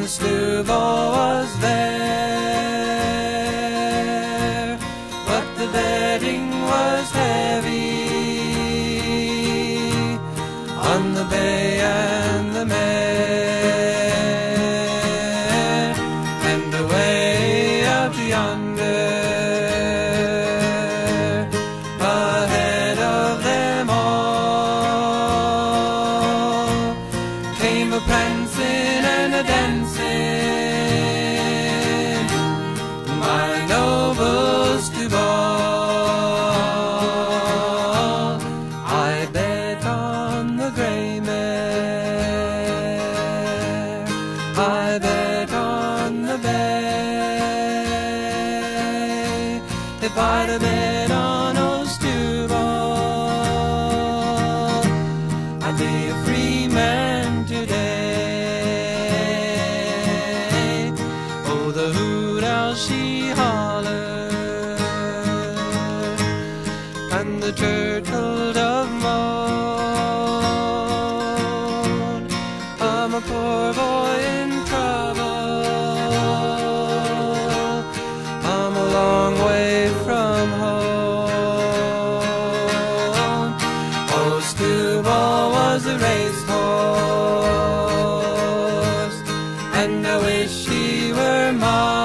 the Stubble was there, but the bedding was heavy on the bay and the mare, and away out yonder, ahead of them all, came a prancing and a dancing, my noble Stubble. I bet on the grey mare, I bet on the bay. If I'd have bet on old Stubble, I'd be a free man today. Oh, the hoot owl she hollered, and the turtle dove moaned. I'm a poor boy in trouble, I'm a long way from home. Oh, Stubble was a racehorse, and I wish she were mine.